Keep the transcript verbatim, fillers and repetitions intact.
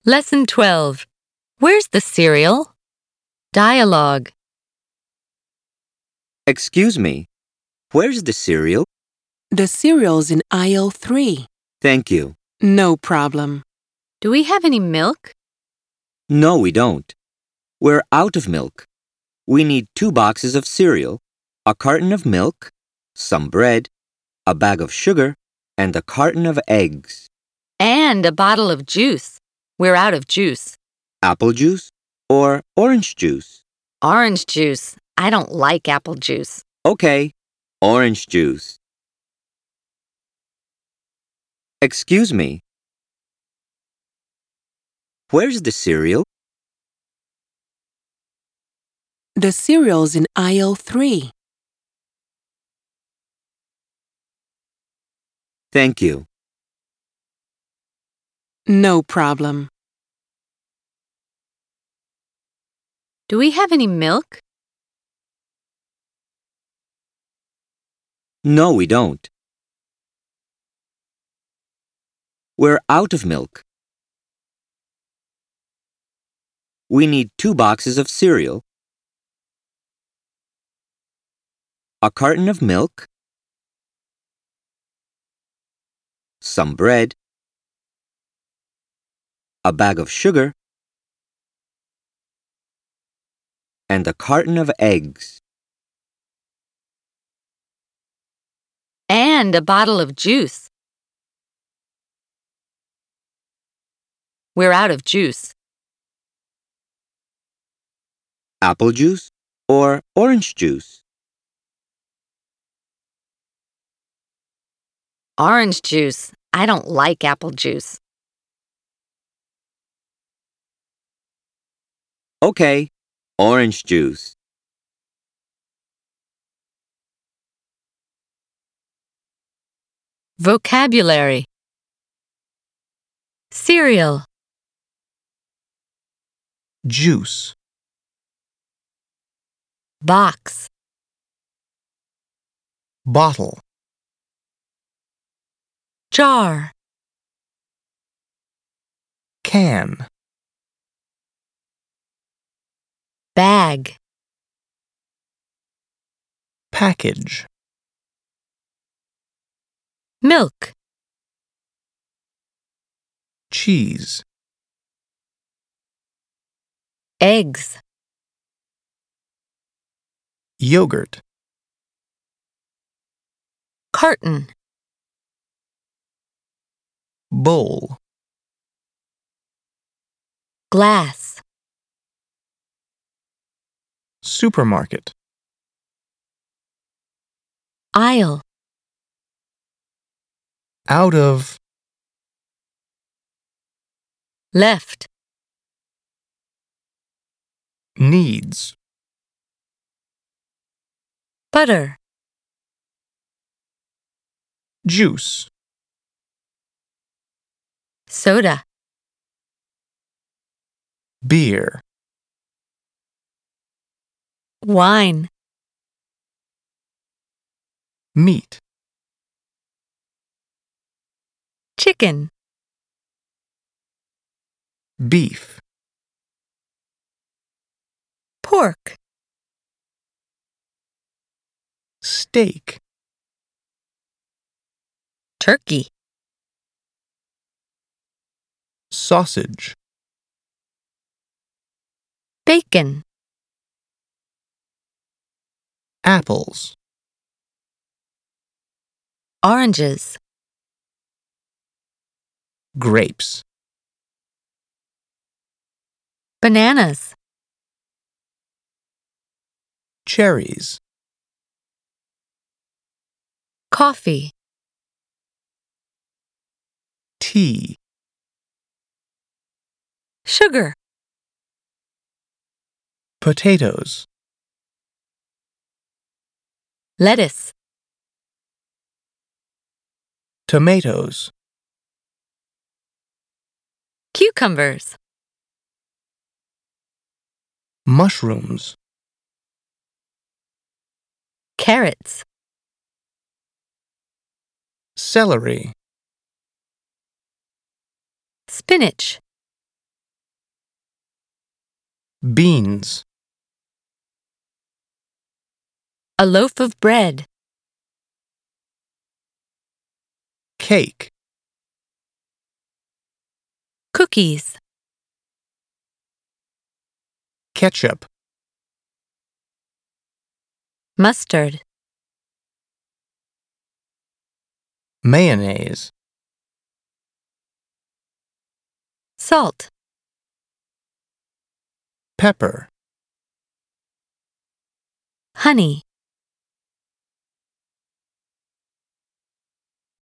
Lesson twelve. Where's the cereal? Dialogue. Excuse me, where's the cereal? The cereal's in aisle three. Thank you. No problem. Do we have any milk? No, we don't. We're out of milk. We need two boxes of cereal, a carton of milk, some bread, a bag of sugar, and a carton of eggs. And a bottle of juice. We're out of juice. Apple juice or orange juice? Orange juice. I don't like apple juice. Okay, orange juice. Excuse me, where's the cereal? The cereal's in aisle three. Thank you. No problem. Do we have any milk? No, we don't. We're out of milk. We need two boxes of cereal, a carton of milk, some bread, a bag of sugar, and a carton of eggs. And a bottle of juice. We're out of juice. Apple juice or orange juice? Orange juice. I don't like apple juice. Okay, orange juice. Vocabulary. Cereal. Juice. Box. Bottle. Jar. Can. Bag. Package. Milk. Cheese. Eggs. Yogurt. Carton. Bowl. Glass. Supermarket. Aisle. Out of. Left. Needs. Butter. Juice. Soda. Beer. Wine. Meat. Chicken. Beef. Pork. Steak. Turkey. Sausage. Bacon. Apples. Oranges. Grapes. Bananas. Cherries. Coffee. Tea. Sugar. Potatoes. Lettuce. Tomatoes. Cucumbers. Mushrooms. Carrots. Celery. Spinach. beans, A loaf of bread. cake, Cookies. ketchup, Mustard. mayonnaise, Salt. pepper, Honey.